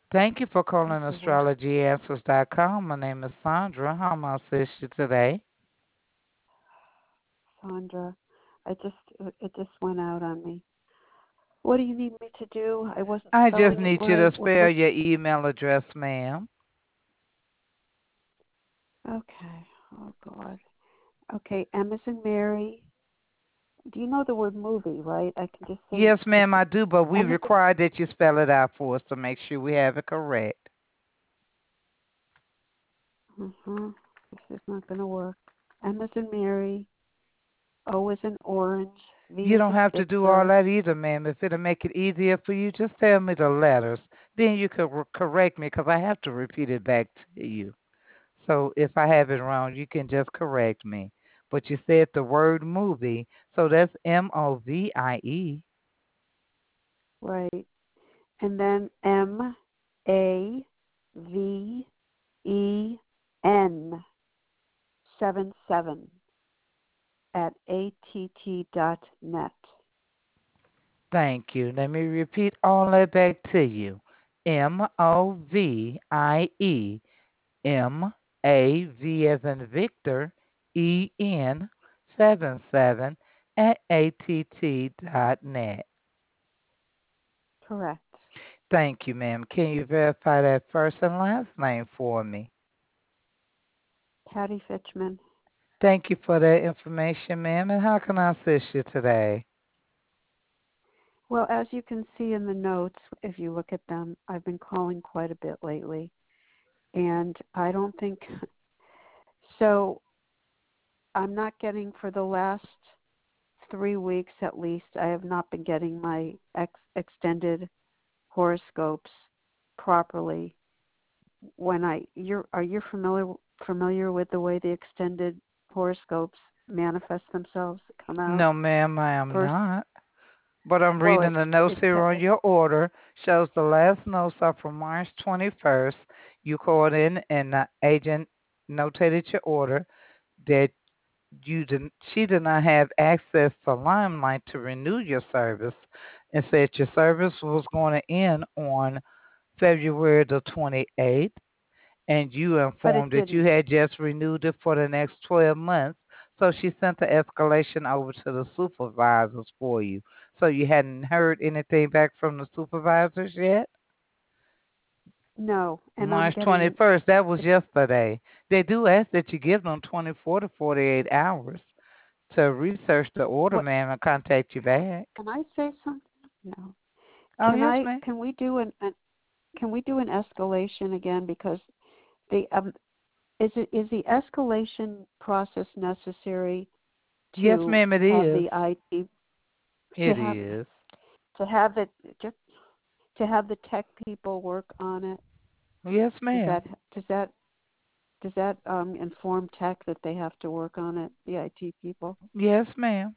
Thank you for calling That's the worst. astrologyanswers.com. My name is Sandra. How may I assist you today? Sandra, it just went out on me. What do you need me to do? I wasn't I just spelling it need you to right. spell your email address, ma'am. Okay. Oh God. Okay, M is in Mary. Do you know the word movie, right? I can just say Yes, ma'am, I do, but we M is require that you spell it out for us to make sure we have it correct. in, this is not going to work. M is in Mary. O is in orange. V You is don't in have to do all Victor. that either, ma'am. If it'll make it easier for you, just tell me the letters. Then you can correct me because I have to repeat it back to you. So if I have it wrong, you can just correct me. But you said the word movie, so that's MOVIE. Right. And then MAVEN 77 at att.net. Thank you. Let me repeat all that back to you. MOVIE as in Victor EN 77 at att.net. Correct. Thank you, ma'am. Can you verify that first and last name for me? Patty Fitchman. Thank you for that information, ma'am. And how can I assist you today? Well, as you can see in the notes, if you look at them, I've been calling quite a bit lately. And I don't think so. I'm not getting for the last 3 weeks at least. I have not been getting my extended horoscopes properly. When are you familiar with the way the extended horoscopes manifest themselves, come out No, ma'am, I am first? not. But I'm Well, reading the notes here on your order. Shows the last notes are from March 21st. You called in and the agent notated your order that she did not have access to Limelight to renew your service and said your service was going to end on February the 28th, and you but it informed that you didn't. had just renewed it for the next 12 months. So she sent the escalation over to the supervisors for you. So you hadn't heard anything back from the supervisors yet? No, and I'm March getting 21st, that was it's yesterday. They do ask that you give them 24 to 48 hours to research the order, what ma'am, and contact you back. can I say something? No. Oh, yes, ma'am. Can we do can we do an escalation again because the is the escalation process necessary Yes, to ma'am, it have is. the IT to It have is. to have it just to have the tech people work on it? Yes, Does ma'am. that does that does that inform tech that they have to work on it, the IT people? Yes, ma'am.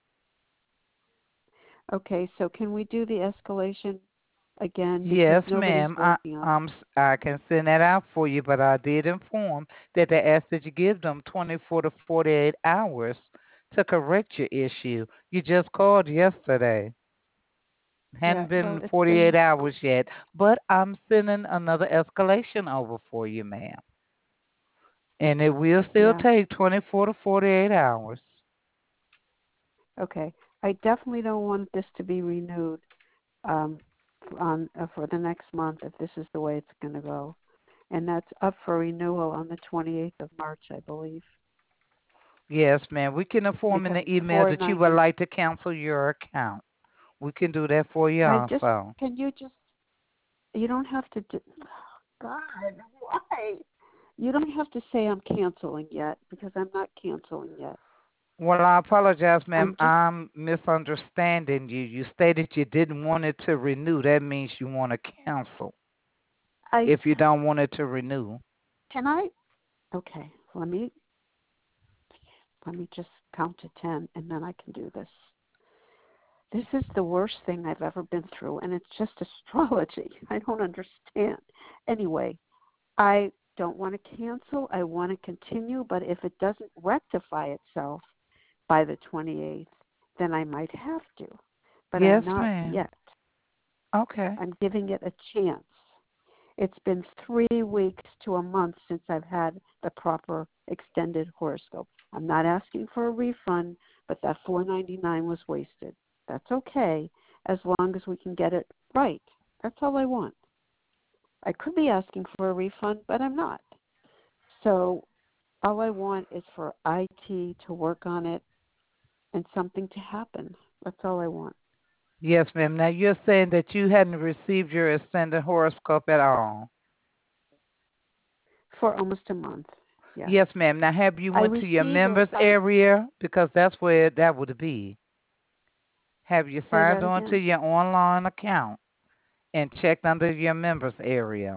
Okay, so can we do the escalation again because Yes, nobody's ma'am. working on I can send that out for you, but I did inform that they asked that you give them 24 to 48 hours to correct your issue. You just called yesterday. it. Yeah, Hadn't well, been it's 48 been hours yet, but I'm sending another escalation over for you, ma'am. And it will still yeah. take 24 to 48 hours. Okay. I definitely don't want this to be renewed um, on for the next month if this is the way it's going to go. And that's up for renewal on the 28th of March, I believe, Yes, ma'am. We can inform in because the it's email that you would 490. like to cancel your account. We can do that for you I just also. can you just you don't have to do, God, why? You don't have to say I'm canceling yet because I'm not canceling yet. Well, I apologize, ma'am. I'm just I'm misunderstanding you. You stated you didn't want it to renew. That means you want to cancel I if you don't want it to renew. can I okay, let me just count to 10 and then I can do this. This is the worst thing I've ever been through, and it's just astrology. I don't understand. Anyway, I don't want to cancel. I want to continue, but if it doesn't rectify itself by the 28th, then I might have to. But I'm Yes, not ma'am. yet. Okay. I'm giving it a chance. It's been 3 weeks to a month since I've had the proper extended horoscope. I'm not asking for a refund, but that $4.99 was wasted. That's okay as long as we can get it right. That's all I want. I could be asking for a refund, but I'm not. So all I want is for IT to work on it and something to happen. That's all I want. Yes, ma'am. Now you're saying that you hadn't received your extended horoscope at all. For almost a month. Yes. Yes, ma'am. Now have you I went to your receive it. members area because that's where that would be. Have you Say signed that on to again. your online account and checked under your members area?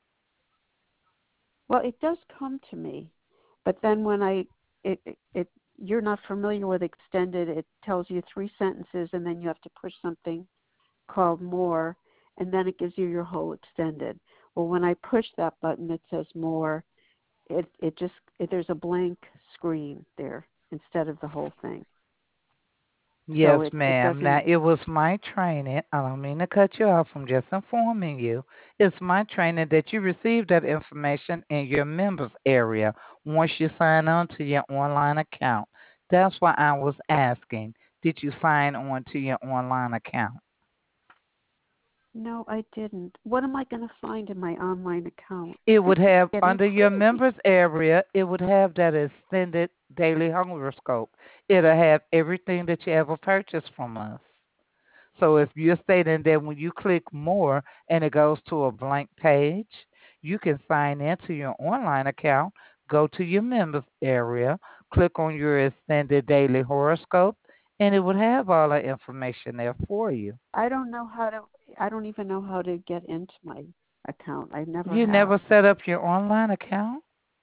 Well, it does come to me, but then when it you're not familiar with extended, it tells you three sentences and then you have to push something called more, and then it gives you your whole extended. Well, when I push that button, it says more. There's a blank screen there instead of the whole thing. So Yes, it ma'am. Now, doesn't. it was my training. I don't mean to cut you off. I'm just informing you. It's my training that you receive that information in your members area once you sign on to your online account. That's why I was asking, did you sign on to your online account? No, I didn't. What am I going to find in my online account? It This would is have getting under your crazy. members area, it would have that extended daily horoscope. It'll have everything that you ever purchased from us. So if you're stating that when you click more and it goes to a blank page, you can sign into your online account, go to your members area, click on your extended daily horoscope, and it would have all the information there for you. I don't know how to. I don't even know how to get into my account. I never You have. never set up your online account?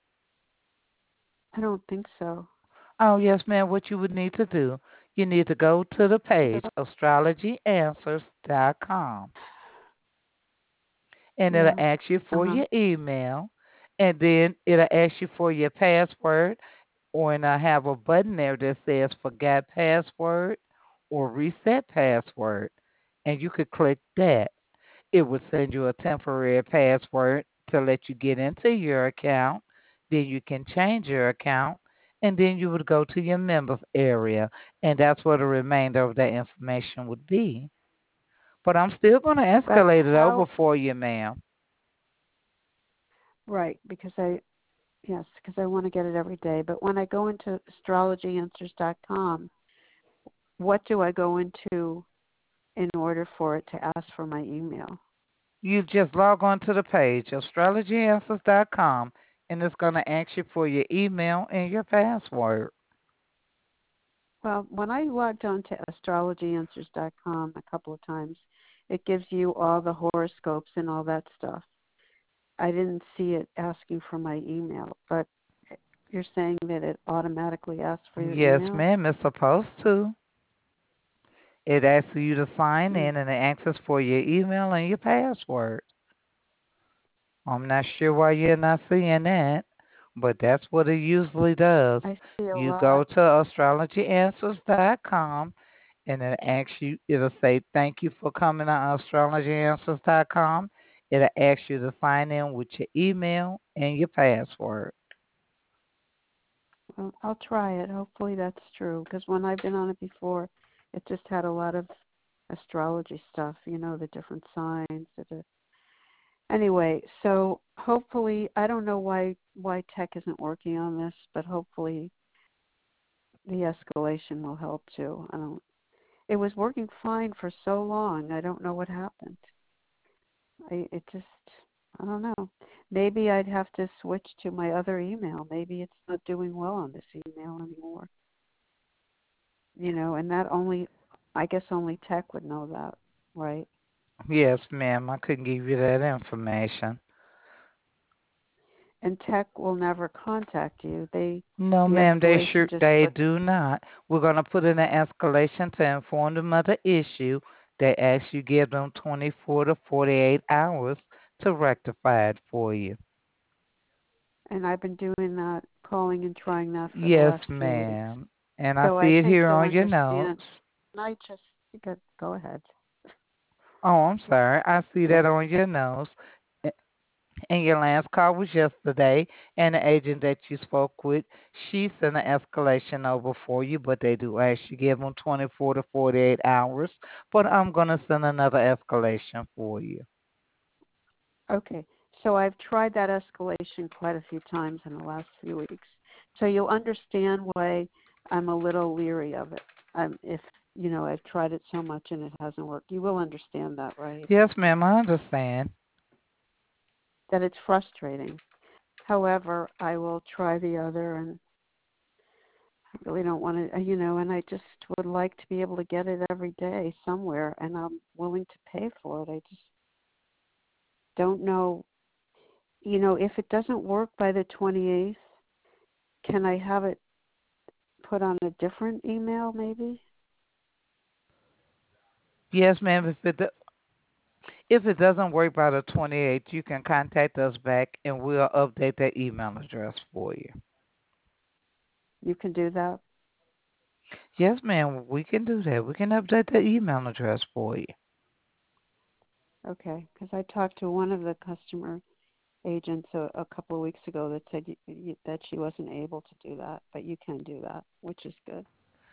I don't think so. Oh, yes, ma'am. What you would need to do, you need to go to the page astrologyanswers.com, and it'll Yeah. ask you Uh for huh. your email, and then it'll ask you for your password, or and I have a button there that says forgot password or reset password, and you could click that. It would send you a temporary password to let you get into your account. Then you can change your account, and then you would go to your members area, and that's where the remainder of that information would be. But I'm still going to But escalate it over how? for you, ma'am. Right. Because I want to get it every day. But when I go into astrologyanswers.com, what do I go into in order for it to ask for my email? You just log on to the page, astrologyanswers.com, and it's going to ask you for your email and your password. Well, when I logged on to astrologyanswers.com a couple of times, it gives you all the horoscopes and all that stuff. I didn't see it asking for my email, but you're saying that it automatically asks for your Yes, email? ma'am, it's supposed to. It asks you to sign Mm. in and it asks for your email and your password. I'm not sure why you're not seeing that, but that's what it usually does. I see a You lot. go to astrologyanswers.com and it asks you, it'll say, thank you for coming to astrologyanswers.com. It'll ask you to sign in with your email and your password. Well, I'll try it. Hopefully that's true. Because when I've been on it before, it just had a lot of astrology stuff. The different signs. Anyway, so hopefully, I don't know why tech isn't working on this, but hopefully the escalation will help too. I don't. It was working fine for so long. I don't know what happened. It just. I don't know. Maybe I'd have to switch to my other email. Maybe it's not doing well on this email anymore. And that only, I guess only tech would know that, right? Yes, ma'am, I couldn't give you that information. And tech will never contact you. No, The ma'am, escalation just they puts. do not. We're going to put in an escalation to inform them of the issue. They actually give them 24 to 48 hours to rectify it for you. And I've been doing that, calling and trying that for the Yes, last few weeks. ma'am. And I So I see it think here they'll on your understand. notes. And I just go ahead. Oh, I'm sorry. I see Go that ahead. on your notes. And your last call was yesterday, and the agent that you spoke with, she sent an escalation over for you, but they do ask you give them 24 to 48 hours. But I'm going to send another escalation for you. Okay. So I've tried that escalation quite a few times in the last few weeks. So you'll understand why I'm a little leery of it. If I've tried it so much and it hasn't worked. You will understand that, right? Yes, ma'am, I understand. That it's frustrating. However, I will try the other, and I really don't want to, and I just would like to be able to get it every day somewhere, and I'm willing to pay for it. I just don't know, if it doesn't work by the 28th, can I have it put on a different email maybe? Yes, ma'am, if it doesn't work by the 28th, you can contact us back and we'll update that email address for you. You can do that? Yes, ma'am, we can do that. We can update the email address for you. Okay, because I talked to one of the customer agents a couple of weeks ago that said that she wasn't able to do that, but you can do that, which is good.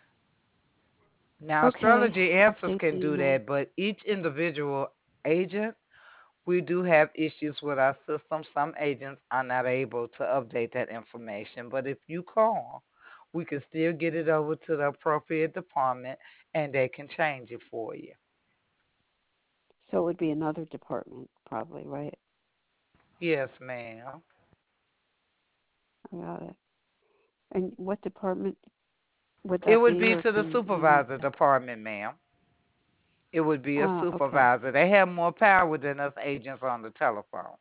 Now, Okay, astrology answers update the can do email. that, but each individual agent, we do have issues with our system. Some agents are not able to update that information, but if you call, we can still get it over to the appropriate department and they can change it for you. So it would be another department, probably, right? Yes, ma'am. I got it. And what department would It that would be, be or to the can you not supervisor say? department, ma'am. It would be a Ah, okay. supervisor. They have more power than us agents on the telephone.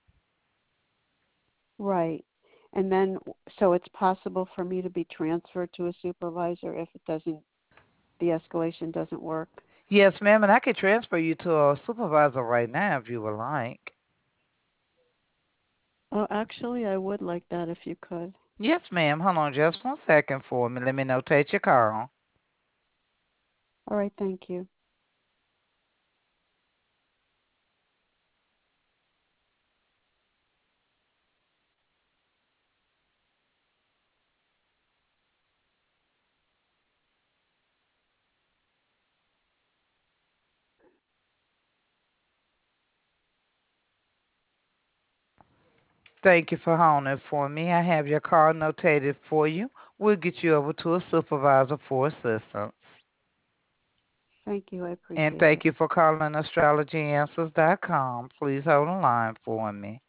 Right. And then, so it's possible for me to be transferred to a supervisor if the escalation doesn't work? Yes, ma'am, and I could transfer you to a supervisor right now if you would like. Oh, actually, I would like that if you could. Yes, ma'am. Hold on just 1 second for me. Let me notate your call. All right, thank you. Thank you for holding for me. I have your call notated for you. We'll get you over to a supervisor for assistance. Thank you. I And appreciate it. thank you for calling astrologyanswers.com. Please hold the line for me.